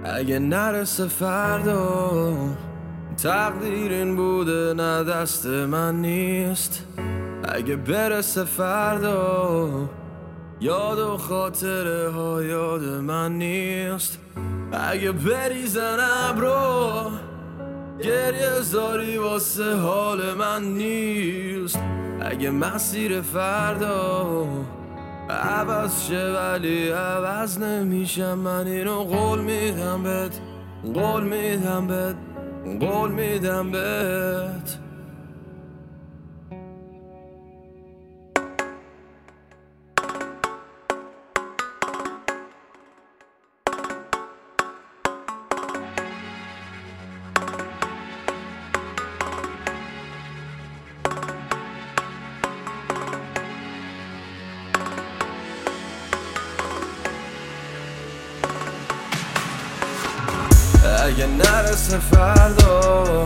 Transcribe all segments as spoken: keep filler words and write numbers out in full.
اگه نرسه فردا تقدیر این بوده نه دست من نیست. اگه برسه فردا یاد و خاطره ها یاد من نیست. اگه بریزن ابرو گریه زاری واسه حال من نیست. اگه مسیر فردا عوض شه ولی عوض نمیشم، من اینو قول میدم بهت، قول میدم بهت، قول میدم بهت. اگه نرسه فردا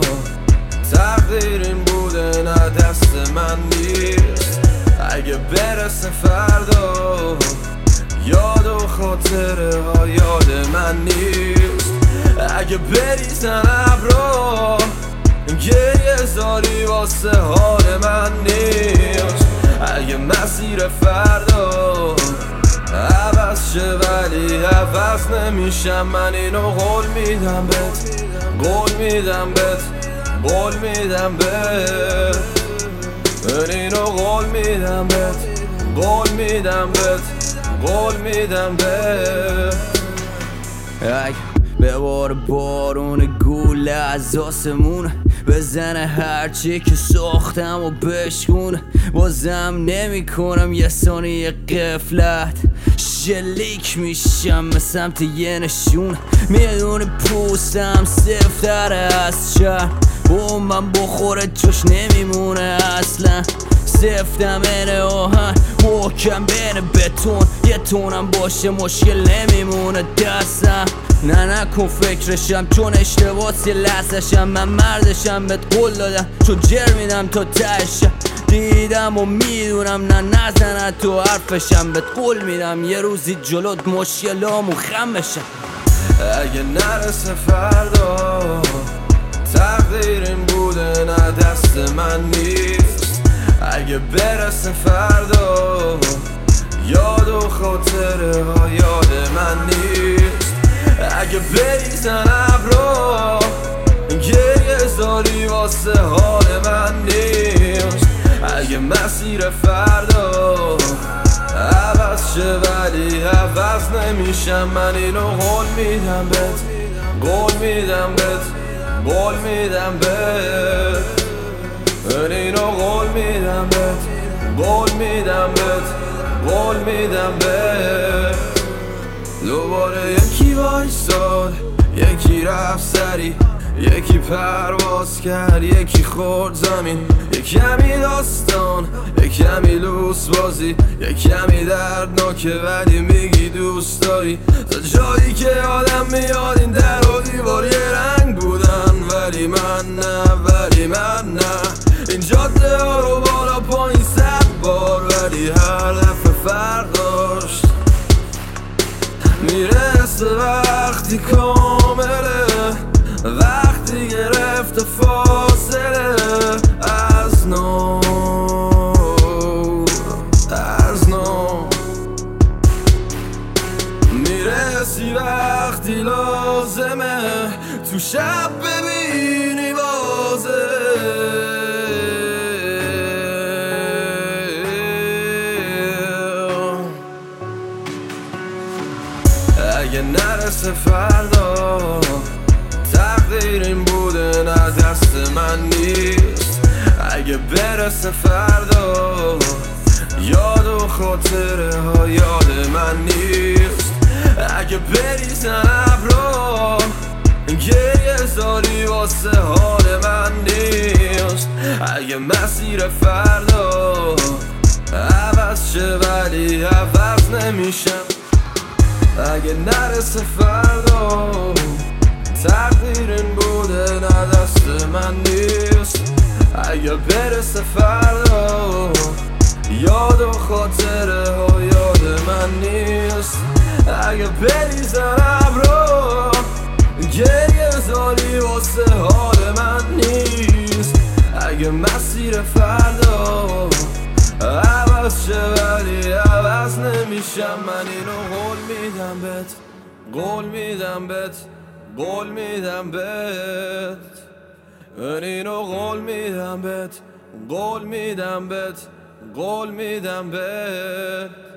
تقدیر این بوده نه دست من نیست. اگه برسه فردا یاد و خاطره ها یاد من نیست. اگه بریزن ابرا گریه زاری واسه حال من نیست. اگه مسیر فردا عوض شه ولی عوض نمیشم، من اینو قول میدم بهت، قول میدم بهت، قول میدم بهت. من اینو قول میدم بهت، قول میدم بهت، قول میدم بهت. اگه به بار بارون گوله از آسمون بزنه هرچی که ساختم و بشکونه، بازم نمی کنم یه ثانیه قفلت، شلیک میشم به سمت یه نشون. میدونه پوستم سفتره از شهر، با من بخوره جاش نمیمونه اصلا. سفتم اینه آهن محکم بین بتون، یه تونم باشه مشکل نمیمونه دستم. نه نکن فکرشم چون اشتباس یه لحظشم، من مردشم بهت قول دادم چون جر میدم تا تهشم. دیدم و میدونم نه نزنه تو حرفشم، بهت قول میدم یه روزی جلوت مشکلامو خم بشم. اگه نرسه فردا تقدیر این بوده نه دست من نیست. اگه برسه فردا یاد و خاطره ها یاد من نیست. اگه بریزن ابرا گریه زاری واسه حال من نیست. اگه مسیر فردا عوض شه ولی عوض نمیشم، من اینو قول میدم بهت، قول میدم بهت، قول میدم بهت. من اینو قول میدم بهت، قول میدم بهت، قول میدم بهت. دوباره یکی وایساد، یکی رفت سری، یکی پرواز کرد، یکی خورد زمین. یک کمی داستان، یک کمی لوس بازی، یک کمی دردناکه ولی میگی دوست داری. تا جایی که آدم میاد این در و دیوار یه رنگ بودن، ولی من نه، ولی من نه. این جاده ها رو بالا پایین صد بار ولی هر دفعه فرق داشت. میرسه وقتی کامله، وقتی گرفت فاصله از نو، از نو. میرسی وقتی لازمه تو شب ببینی بازه. اگه نرسه فردا تقدیر این بوده نه دست من نیست. اگه برسه فردا یاد و خاطره ها یاد من نیست. اگه بریزن ابرا گریه زاری واسه حال من نیست. اگه مسیر فردا عوض شه ولی عوض نمیشم. اگه نرسه فردا تقدیر این بوده نه دست من نیست. اگه برسه فردا یاد و خاطره ها یاد من نیست. اگه بریزن ابرا گریه زاری واسه حال من نیست. اگه مسیر فردا عوض شه ولی عوض نمیشم، من اینو قول میدم بهت، قول میدم بهت، قول میدم بهت. من اینو قول میدم بهت، قول میدم بهت، قول میدم بهت.